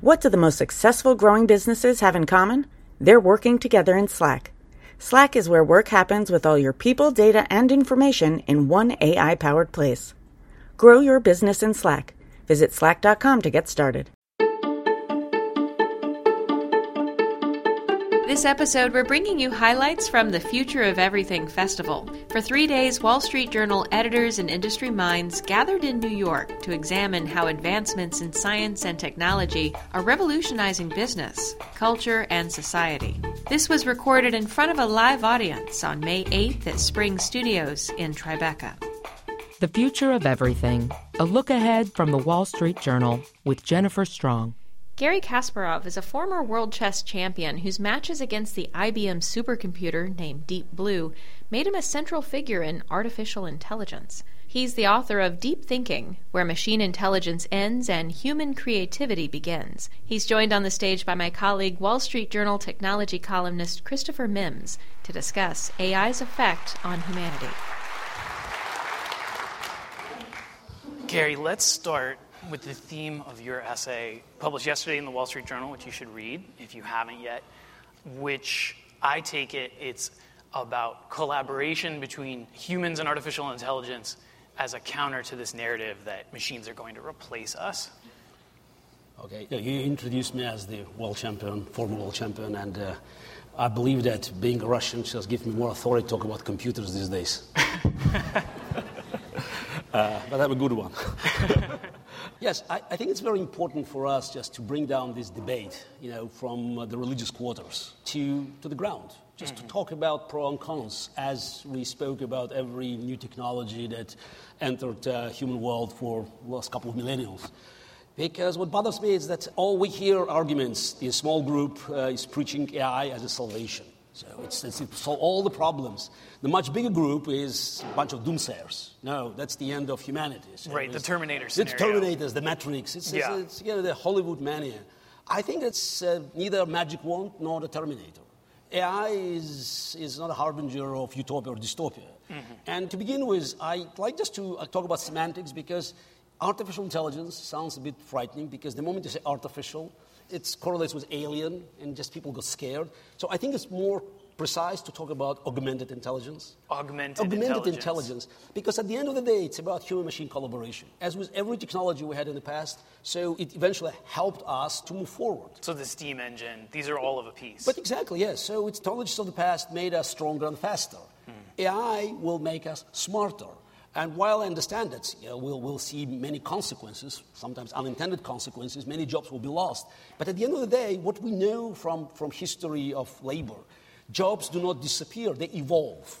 What do the most successful growing businesses have in common? They're working together in Slack. Slack is where work happens with all your people, data, and information in one AI-powered place. Grow your business in Slack. Visit slack.com to get started. This episode, we're bringing you highlights from the Future of Everything Festival. For 3 days, Wall Street Journal editors and industry minds gathered in New York to examine how advancements in science and technology are revolutionizing business, culture, and society. This was recorded in front of a live audience on May 8th at Spring Studios in Tribeca. The Future of Everything, a look ahead from the Wall Street Journal with Jennifer Strong. Garry Kasparov is a former world chess champion whose matches against the IBM supercomputer named Deep Blue made him a central figure in artificial intelligence. He's the author of Deep Thinking, Where Machine Intelligence Ends and Human Creativity Begins. He's joined on the stage by my colleague, Wall Street Journal technology columnist Christopher Mims, to discuss AI's effect on humanity. Garry, let's start with the theme of your essay published yesterday in the Wall Street Journal, which you should read if you haven't yet, which I take it's about collaboration between humans and artificial intelligence as a counter to this narrative that machines are going to replace us. Okay, you introduced me as the world champion, former world champion, and I believe that being a Russian just gives me more authority to talk about computers these days. But I'm a good one. Yes, I think it's very important for us just to bring down this debate, from the religious quarters to the ground, just to talk about pro and cons as we spoke about every new technology that entered human world for the last couple of millennials. Because what bothers me is that all we hear arguments, the small group is preaching AI as a salvation. So it's solve all the problems. The much bigger group is a bunch of doomsayers. No, that's the end of humanity. So right, the Terminator scenario. The Terminators, the Matrix. It's the Hollywood mania. I think it's neither a magic wand nor the Terminator. AI is not a harbinger of utopia or dystopia. Mm-hmm. And to begin with, I'd like just to talk about semantics because artificial intelligence sounds a bit frightening because the moment you say artificial, it correlates with alien, and just people get scared. So I think it's more precise to talk about augmented intelligence. Augmented intelligence. Because at the end of the day, it's about human-machine collaboration. As with every technology we had in the past, so it eventually helped us to move forward. So the steam engine, these are all of a piece. But exactly, yes. So it's technologies of the past made us stronger and faster. AI will make us smarter. And while I understand that we'll see many consequences, sometimes unintended consequences, many jobs will be lost. But at the end of the day, what we know from history of labor, jobs do not disappear, they evolve.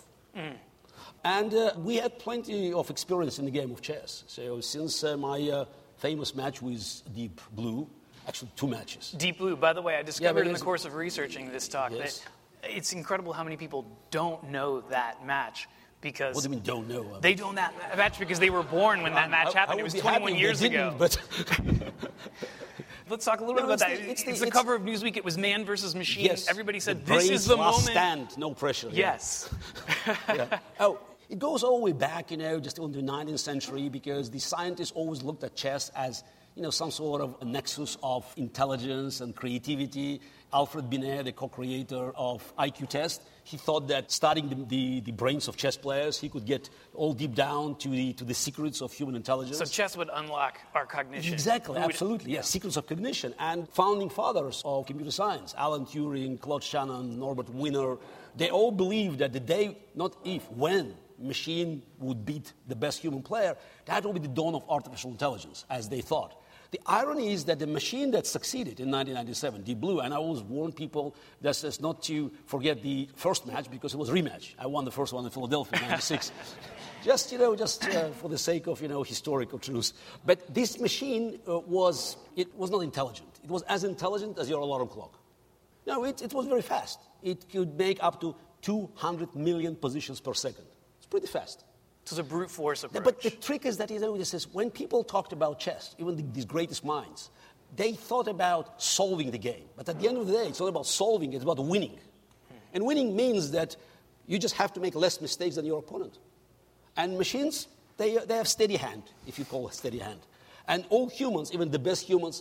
And we had plenty of experience in the game of chess. So since my famous match with Deep Blue, actually 2 matches. Deep Blue, by the way, I discovered in the course of researching this talk that it's incredible how many people don't know that match. Because what do you mean don't know? They don't know that match because they were born when that match happened. It was 21 years ago. But let's talk a little bit about that. It's the cover of Newsweek. It was man versus machine. Yes. Everybody said, this is the moment. Stand, no pressure. Yes. Yeah. Oh, it goes all the way back, just into the 19th century because the scientists always looked at chess as, some sort of a nexus of intelligence and creativity. Alfred Binet, the co-creator of IQ Test, he thought that studying the brains of chess players, he could get all deep down to the secrets of human intelligence. So chess would unlock our cognition. Exactly, absolutely, yes, secrets of cognition. And founding fathers of computer science, Alan Turing, Claude Shannon, Norbert Wiener, they all believed that the day, not if, when machine would beat the best human player, that would be the dawn of artificial intelligence, as they thought. The irony is that the machine that succeeded in 1997, Deep Blue, and I always warn people just not to forget the first match because it was a rematch. I won the first one in Philadelphia in 96. just for the sake of, historical truth. But this machine was not intelligent. It was as intelligent as your alarm clock. No, it was very fast. It could make up to 200 million positions per second. It's pretty fast. So it's a brute force approach. But the trick is that when people talked about chess, even these greatest minds, they thought about solving the game. But at the end of the day, it's not about solving, it's about winning. And winning means that you just have to make less mistakes than your opponent. And machines, they have steady hand, if you call it steady hand. And all humans, even the best humans,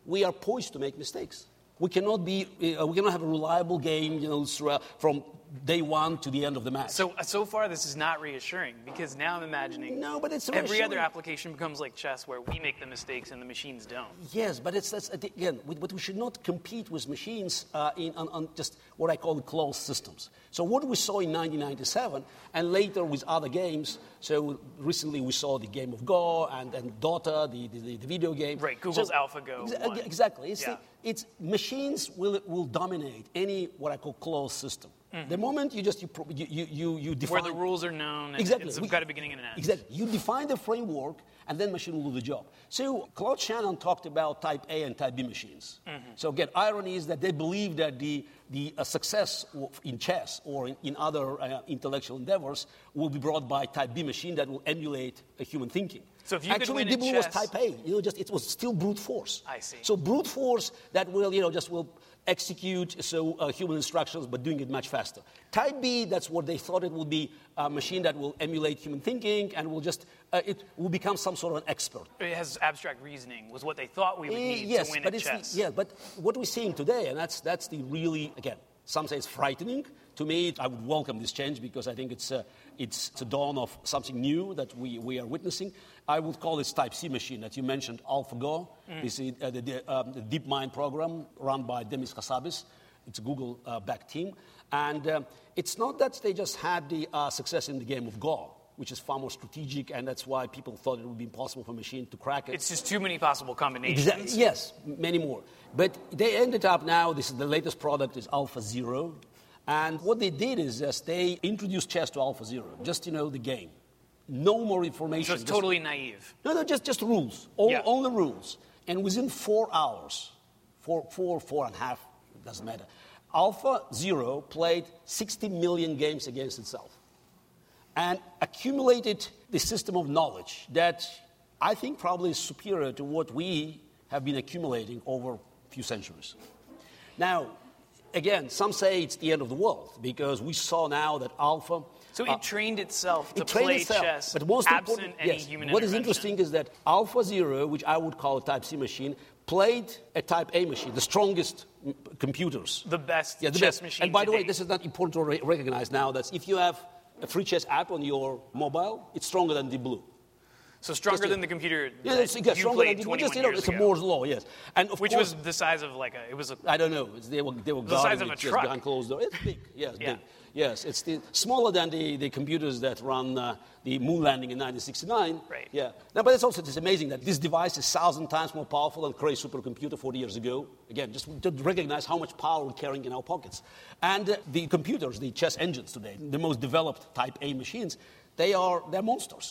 we are poised to make mistakes. We cannot have a reliable game, from day one to the end of the match. So far, this is not reassuring, because now I'm imagining but it's every other application becomes like chess, where we make the mistakes and the machines don't. Yes, but but we should not compete with machines on just what I call closed systems. So what we saw in 1997, and later with other games. So recently we saw the game of Go and Dota, the video game. Right, Google's AlphaGo. Exactly. It's machines will dominate any what I call closed system. Mm-hmm. The moment you define where the rules are known, and exactly. It's got a beginning and an end. Exactly. You define the framework, and then machine will do the job. So Claude Shannon talked about Type A and Type B machines. Mm-hmm. So again, irony is that they believe that the success in chess or in other intellectual endeavors will be brought by Type B machine that will emulate a human thinking. So if you actually, could win Deep in Blue chess, was Type A. It was still brute force. I see. So brute force that will will execute human instructions, but doing it much faster. Type B, that's what they thought it would be, a machine that will emulate human thinking and will it will become some sort of an expert. It has abstract reasoning, was what they thought we would need to win at chess. But what we're seeing today, and that's the really, again, some say it's frightening. To me, I would welcome this change because I think it's the dawn of something new that we are witnessing. I would call this Type C machine that you mentioned, AlphaGo. This is the DeepMind program run by Demis Hassabis. It's a Google-backed team. And it's not that they just had the success in the game of Go, which is far more strategic, and that's why people thought it would be impossible for a machine to crack it. It's just too many possible combinations. Exactly. Yes, many more. But they ended up now, this is the latest product, is AlphaZero. And what they did is just they introduced chess to AlphaZero, just the game. No more information. So it's totally naive. No, just rules. Only rules. And within 4 hours, 4.5, it doesn't matter, AlphaZero played 60 million games against itself and accumulated the system of knowledge that I think probably is superior to what we have been accumulating over a few centuries. Now, again, some say it's the end of the world because we saw now that Alpha... So it trained itself to play chess, but most absent any human intervention. What is interesting is that AlphaZero, which I would call a Type C machine, played a Type A machine, the strongest computers. The best chess machine. And by the way, this is not important to recognize now, that if you have a free chess app on your mobile, it's stronger than Deep Blue. So stronger than the computer that you played 21 years ago. It's a Moore's law, yes. And which was the size of I don't know. They were the size of a truck behind closed doors. It's big. Yes, big. Yes, it's smaller than the computers that run the moon landing in 1969. Right. Yeah. Now, but it's amazing that this device is 1,000 times more powerful than Cray supercomputer 40 years ago. Again, just to recognize how much power we're carrying in our pockets. And the computers, the chess engines today, the most developed Type A machines, they're monsters.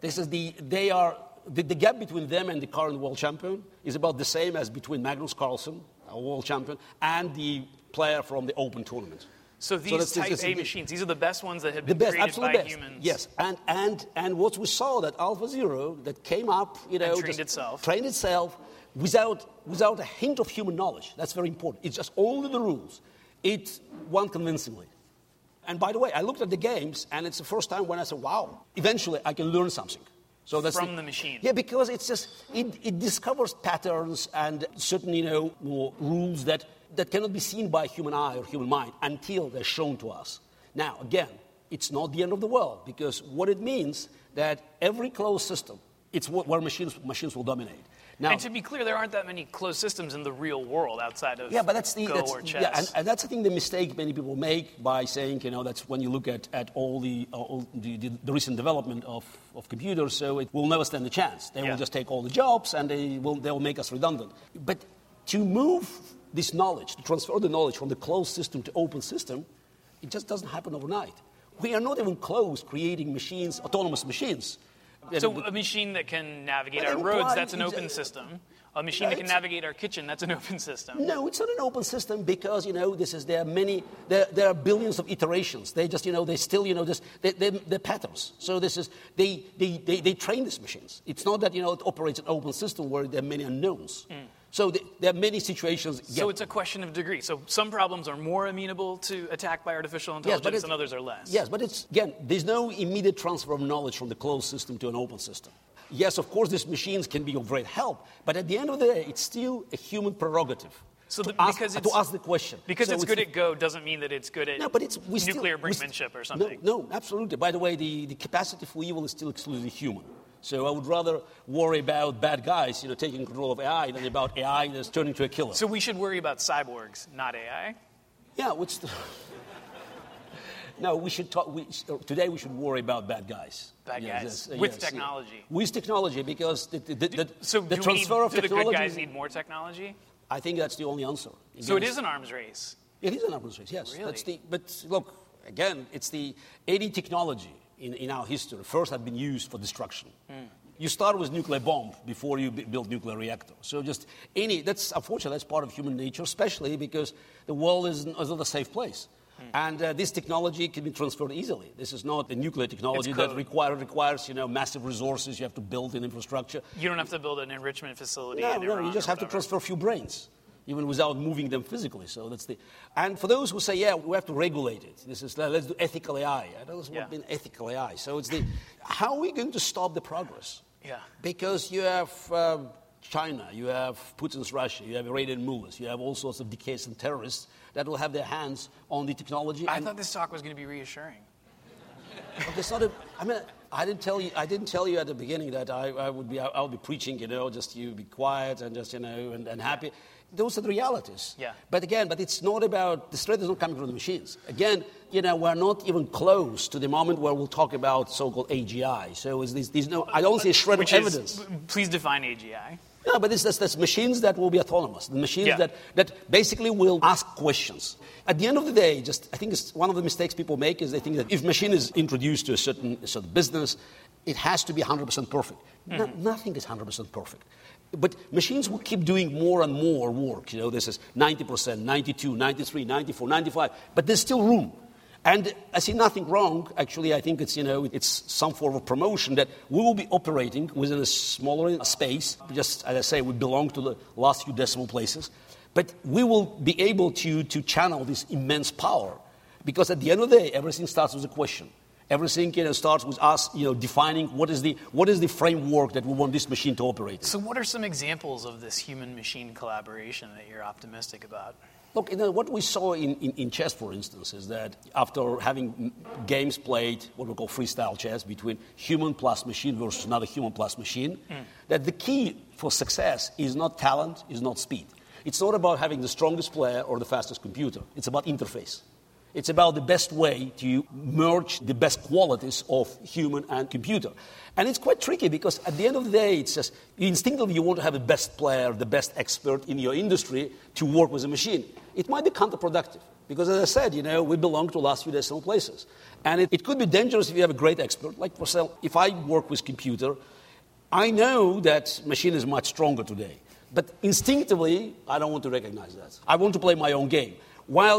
The gap between them and the current world champion is about the same as between Magnus Carlsen, a world champion, and the player from the Open tournament. So these Type A machines, these are the best ones that have been created by humans. Yes, and what we saw that AlphaZero that came up, trained itself without a hint of human knowledge. That's very important. It's just only the rules. It won convincingly. And by the way, I looked at the games, and it's the first time when I said, wow, eventually I can learn something. So that's from the machine. Yeah, because it's just, it discovers patterns and certain, more rules that cannot be seen by human eye or human mind until they're shown to us. Now, again, it's not the end of the world, because what it means that every closed system, it's where machines will dominate. Now, and to be clear, there aren't that many closed systems in the real world outside of Go or chess. Yeah, and that's, I think, the mistake many people make by saying, that's when you look at all the recent development of computers, so it will never stand a chance. They will just take all the jobs, and they will make us redundant. But to move this knowledge, to transfer the knowledge from the closed system to open system, it just doesn't happen overnight. We are not even close creating machines, autonomous machines. So a machine that can navigate our roads, that's an open system. A machine that can navigate our kitchen, that's an open system. No, it's not an open system because, there are billions of iterations. They just, they still, they're patterns. So they train these machines. It's not that, it operates an open system where there are many unknowns. So there are many situations. So it's a question of degree. So some problems are more amenable to attack by artificial intelligence and others are less. Yes, but there's no immediate transfer of knowledge from the closed system to an open system. yes, of course, these machines can be of great help, but at the end of the day, it's still a human prerogative. So to ask the question. Because it's good at Go doesn't mean that it's good at nuclear brinkmanship or something. No, absolutely. By the way, the capacity for evil is still exclusively human. So I would rather worry about bad guys, taking control of AI than about AI that's turning to a killer. So we should worry about cyborgs, not AI? Yeah, no, we should talk. Today we should worry about bad guys. With technology. With technology, because the transfer of technology. Do the good guys need more technology? I think that's the only answer. So it is an arms race. It is an arms race, yes. Really? But look, again, it's any technology in our history first had been used for destruction. You start with nuclear bomb before you build nuclear reactor. So that's unfortunately, that's part of human nature, especially because the world is not a safe place. And this technology can be transferred easily. This is not a nuclear technology that requires massive resources. You have to build an infrastructure. You don't have to build an enrichment facility. No, you just have to transfer a few brains, even without moving them physically. So and for those who say, yeah, we have to regulate it. Let's do ethical AI. I don't know what's ethical AI. So how are we going to stop the progress? Yeah. Because you have China, you have Putin's Russia, you have Iranian mullahs, you have all sorts of decaying terrorists that will have their hands on the technology. I thought this talk was going to be reassuring. I didn't tell you at the beginning that I would be preaching, just you be quiet and just, and happy. Those are the realities. Yeah. But it's not about, the threat is not coming from the machines. Again, we're not even close to the moment where we'll talk about so-called AGI. So I don't see a shred of evidence. Please define AGI. No, but that's machines that will be autonomous. The machines that basically will ask questions. At the end of the day, I think one of the mistakes people make is they think that if machine is introduced to a certain business, it has to be 100% perfect. No, nothing is 100% perfect. But machines will keep doing more and more work. This is 90%, 92, 93, 94, 95. But there's still room. And I see nothing wrong. Actually, I think it's some form of promotion that we will be operating within a smaller space. Just as I say, we belong to the last few decimal places. But we will be able to channel this immense power. Because at the end of the day, everything starts with a question. Everything starts with us defining what is the framework that we want this machine to operate in. So what are some examples of this human-machine collaboration that you're optimistic about? Look, what we saw in chess, for instance, is that after having games played, what we call freestyle chess, between human plus machine versus another human plus machine, that the key for success is not talent, is not speed. It's not about having the strongest player or the fastest computer. It's about interface. It's about the best way to merge the best qualities of human and computer. And it's quite tricky because at the end of the day, it's just instinctively you want to have the best player, the best expert in your industry to work with a machine. It might be counterproductive because, as I said, we belong to the last few decimal places. And it could be dangerous if you have a great expert. Like, for example, if I work with computer, I know that machine is much stronger today. But instinctively, I don't want to recognize that. I want to play my own game. While,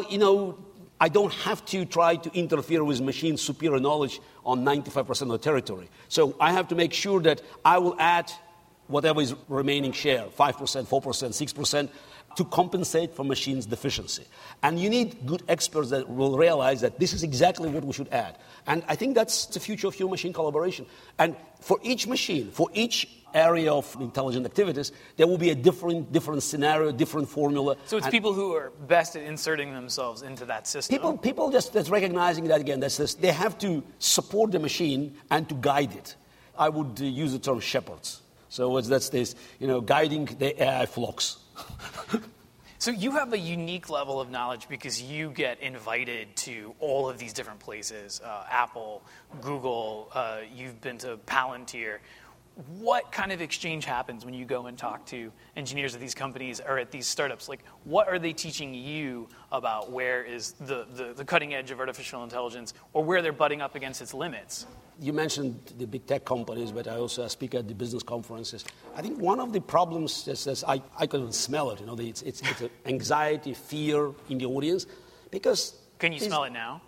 I don't have to try to interfere with machine's superior knowledge on 95% of the territory. So I have to make sure that I will add whatever is remaining share, 5%, 4%, 6%, to compensate for machine's deficiency. And you need good experts that will realize that this is exactly what we should add. And I think that's the future of human-machine collaboration. And for each machine, for each area of intelligent activities, there will be a different scenario, different formula. So it's people who are best at inserting themselves into that system. People that's recognizing that, again, they have to support the machine and to guide it. I would use the term shepherds. So that's this, guiding the AI flocks. So you have a unique level of knowledge because you get invited to all of these different places, Apple, Google, you've been to Palantir. What kind of exchange happens when you go and talk to engineers at these companies or at these startups? Like, what are they teaching you about where is the cutting edge of artificial intelligence or where they're butting up against its limits? You mentioned the big tech companies, but I also speak at the business conferences. I think one of the problems is I can smell it. It's anxiety, fear in the audience, because can you smell it now?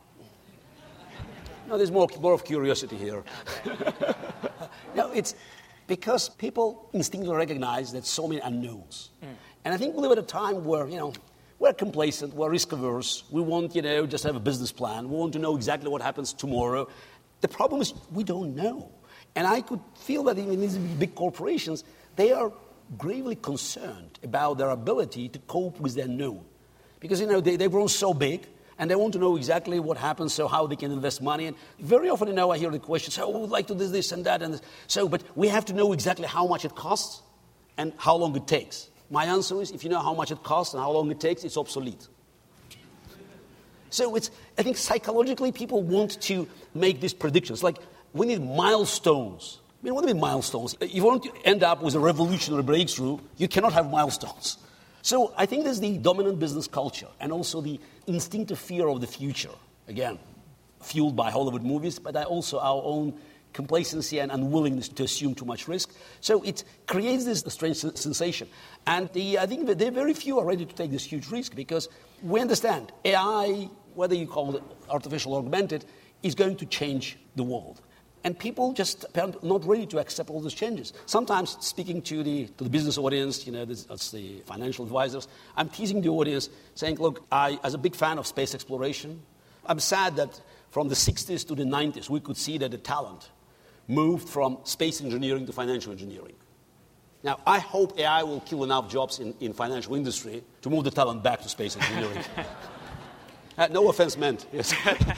No, there's more of curiosity here. Okay. No, it's because people instinctively recognize that so many unknowns, and I think we live at a time where we're complacent, we're risk averse. We want just have a business plan. We want to know exactly what happens tomorrow. The problem is we don't know. And I could feel that even these big corporations, they are gravely concerned about their ability to cope with the unknown. Because, they've grown so big, and they want to know exactly what happens, so how they can invest money. And very often, I hear the question, so we would like to do this and that. And this. But we have to know exactly how much it costs and how long it takes. My answer is, if you know how much it costs and how long it takes, it's obsolete. So I think psychologically, people want to make these predictions. Like, we need milestones. What do you mean milestones? If you want to end up with a revolutionary breakthrough, you cannot have milestones. So I think there's the dominant business culture and also the instinctive fear of the future. Again, fueled by Hollywood movies, but also our own complacency and unwillingness to assume too much risk. So it creates this strange sensation. And I think that very few are ready to take this huge risk because we understand AI, whether you call it artificial or augmented, is going to change the world. And people just are not ready to accept all these changes. Sometimes speaking to the business audience, that's the financial advisors, I'm teasing the audience, saying, look, as a big fan of space exploration, I'm sad that from the 60s to the 90s, we could see that the talent moved from space engineering to financial engineering. Now, I hope AI will kill enough jobs in financial industry to move the talent back to space engineering. No offense meant. Yes.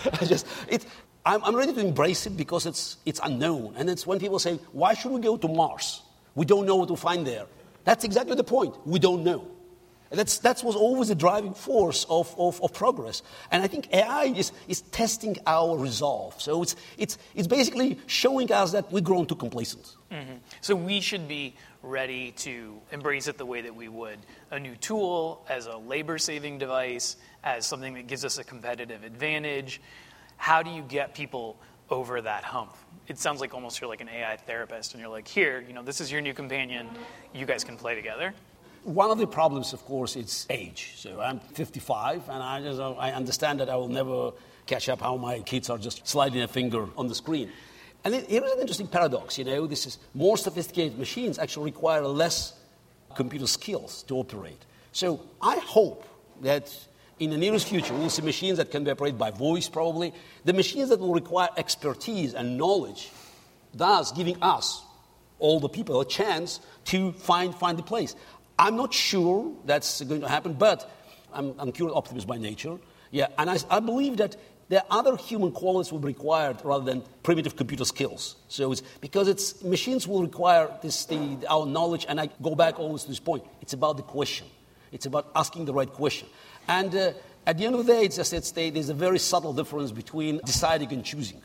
I'm ready to embrace it because it's unknown. And it's when people say, why should we go to Mars? We don't know what to find there. That's exactly the point. We don't know. And that was always the driving force of progress. And I think AI is testing our resolve. So it's basically showing us that we've grown too complacent. Mm-hmm. So we should be ready to embrace it the way that we would a new tool, as a labor-saving device, as something that gives us a competitive advantage. How do you get people over that hump? It sounds like almost you're like an AI therapist, and you're like, here, this is your new companion. You guys can play together. One of the problems, of course, is age. So I'm 55, and I understand that I will never catch up how my kids are just sliding a finger on the screen. And here is an interesting paradox. This is more sophisticated machines actually require less computer skills to operate. So I hope that in the nearest future, we'll see machines that can be operated by voice, probably. The machines that will require expertise and knowledge, thus giving us, all the people, a chance to find the place. I'm not sure that's going to happen, but I'm curious optimist by nature. Yeah, and I believe that there are other human qualities will be required rather than primitive computer skills. So because machines will require our knowledge, and I go back always to this point. It's about the question. It's about asking the right question. And at the end of the day, there's a very subtle difference between deciding and choosing.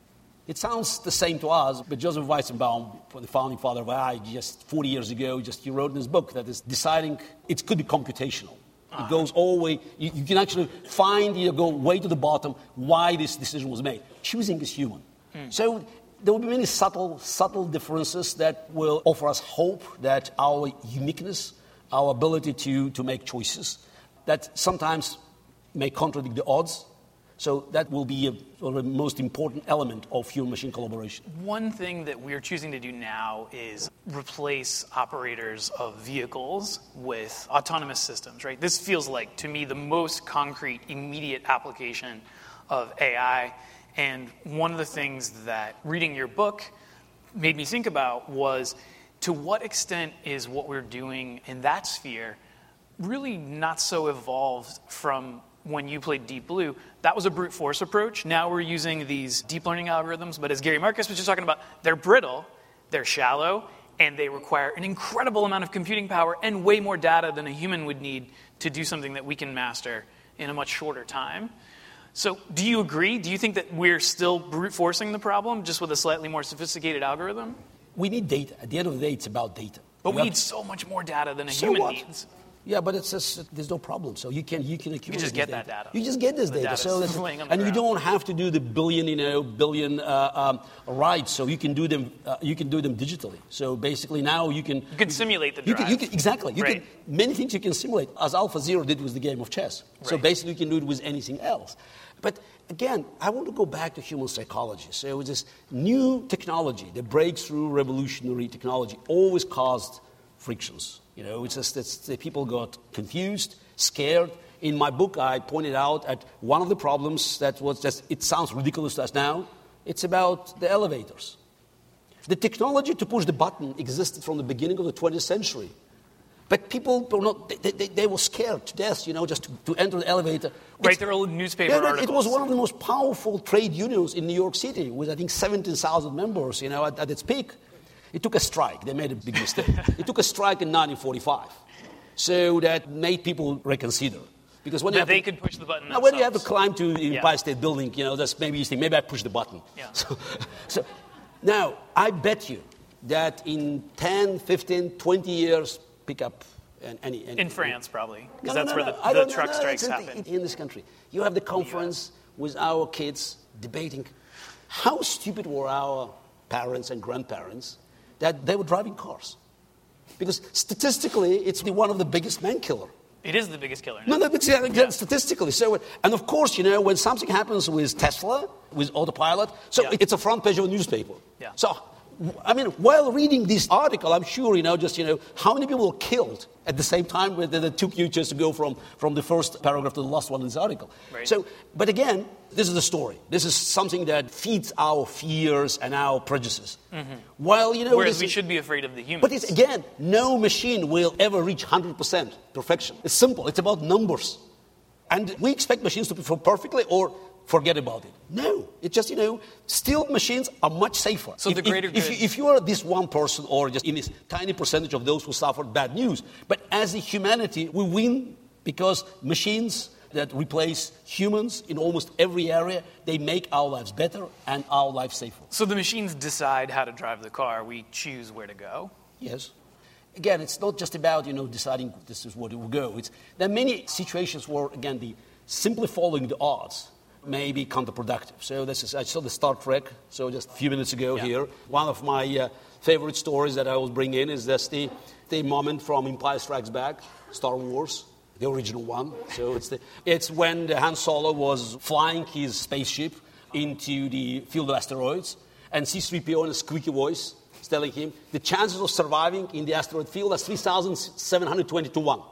It sounds the same to us, but Joseph Weizenbaum, the founding father of AI, just 40 years ago, he wrote in his book that is deciding, it could be computational. It goes all the way, you can actually go way to the bottom why this decision was made. Choosing is human. So there will be many subtle differences that will offer us hope that our uniqueness, our ability to make choices, that sometimes may contradict the odds. So that will be the most important element of human-machine collaboration. One thing that we're choosing to do now is replace operators of vehicles with autonomous systems, right? This feels like, to me, the most concrete, immediate application of AI. And one of the things that reading your book made me think about was, to what extent is what we're doing in that sphere really not so evolved from when you played Deep Blue? That was a brute force approach. Now we're using these deep learning algorithms, but as Gary Marcus was just talking about, they're brittle, they're shallow, and they require an incredible amount of computing power and way more data than a human would need to do something that we can master in a much shorter time. So do you agree? Do you think that we're still brute forcing the problem just with a slightly more sophisticated algorithm? We need data. At the end of the day, it's about data. But we need so much more data than a human needs. Yeah, but it's just, there's no problem. So you can accumulate. You just get that data. You just get this data. So and you don't have to do the billion writes. So you can do them. You can do them digitally. So basically now you can simulate the drive. Exactly. Many things you can simulate, as AlphaZero did with the game of chess. So basically you can do it with anything else. But again, I want to go back to human psychology. So this new technology, the breakthrough revolutionary technology, always caused frictions. It's just that people got confused, scared. In my book, I pointed out at one of the problems that was just, it sounds ridiculous to us now, it's about the elevators. The technology to push the button existed from the beginning of the 20th century. But people were not, they were scared to death, just to enter the elevator. Right, there are newspaper articles. It was one of the most powerful trade unions in New York City with, I think, 17,000 members, at its peak. It took a strike. They made a big mistake. It took a strike in 1945. So that made people reconsider. Because when they could push the button themselves. When you have to climb to the Empire State Building, that's maybe you think, maybe I push the button. Yeah. So now, I bet you that in 10, 15, 20 years, pick up any in France, probably, because that's where the truck strikes happen. In this country, you have the conference with our kids debating how stupid were our parents and grandparents that they were driving cars. Because statistically, it's one of the biggest man killer. It is the biggest killer. No, but statistically. So, and of course, when something happens with Tesla, with autopilot, it's a front page of a newspaper. Yeah. So, while reading this article, I'm sure, how many people were killed at the same time that it took you just to go from the first paragraph to the last one in this article. Right. So, but again, this is the story. This is something that feeds our fears and our prejudices. Mm-hmm. While, whereas we should be afraid of the humans. But it's, again, no machine will ever reach 100% perfection. It's simple. It's about numbers. And we expect machines to perform perfectly or forget about it. No. It's just, still machines are much safer. So the greater good. If you are this one person or just in this tiny percentage of those who suffered bad news, but as a humanity, we win because machines that replace humans in almost every area, they make our lives better and our lives safer. So the machines decide how to drive the car. We choose where to go. Yes. Again, it's not just about, deciding this is where to go. There are many situations where, again, simply following the odds may be counterproductive. So I saw the Star Trek, just a few minutes ago here. One of my favorite stories that I will bring in is just the moment from Empire Strikes Back, Star Wars, the original one. So it's when Han Solo was flying his spaceship into the field of asteroids, and C-3PO in a squeaky voice is telling him the chances of surviving in the asteroid field are 3,720 to 1.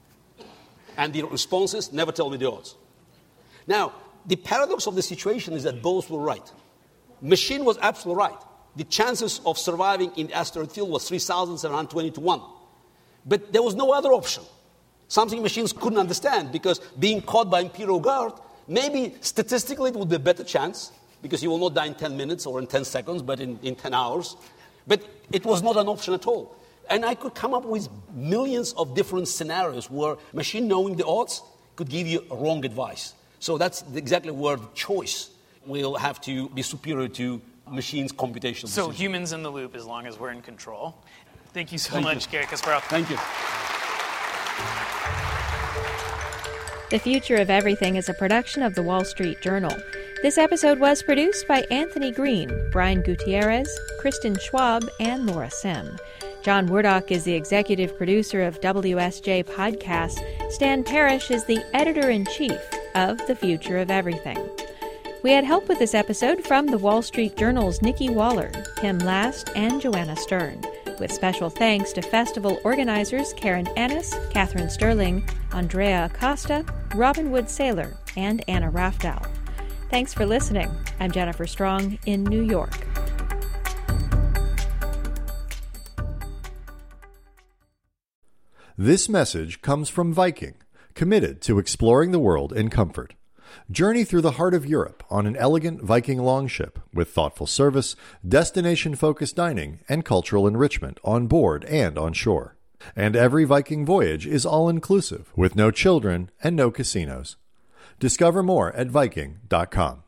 And the response is, never tell me the odds. Now, the paradox of the situation is that both were right. Machine was absolutely right. The chances of surviving in the asteroid field was 3,720 to 1. But there was no other option. Something machines couldn't understand, because being caught by Imperial Guard, maybe statistically it would be a better chance, because you will not die in 10 minutes or in 10 seconds, but in 10 hours. But it was not an option at all. And I could come up with millions of different scenarios where machine knowing the odds could give you wrong advice. So that's exactly where the choice will have to be superior to machines' computational decisions. So humans in the loop as long as we're in control. Thank you so much, Garry Kasparov. Thank you. The Future of Everything is a production of The Wall Street Journal. This episode was produced by Anthony Green, Brian Gutierrez, Kristen Schwab, and Laura Sim. John Wurdock is the executive producer of WSJ Podcasts. Stan Parrish is the editor-in-chief of The Future of Everything. We had help with this episode from The Wall Street Journal's Nikki Waller, Tim Last, and Joanna Stern, with special thanks to festival organizers Karen Ennis, Catherine Sterling, Andrea Acosta, Robin Wood Saylor, and Anna Rafdow. Thanks for listening. I'm Jennifer Strong in New York. This message comes from Viking, committed to exploring the world in comfort. Journey through the heart of Europe on an elegant Viking longship with thoughtful service, destination-focused dining, and cultural enrichment on board and on shore. And every Viking voyage is all-inclusive, with no children and no casinos. Discover more at Viking.com.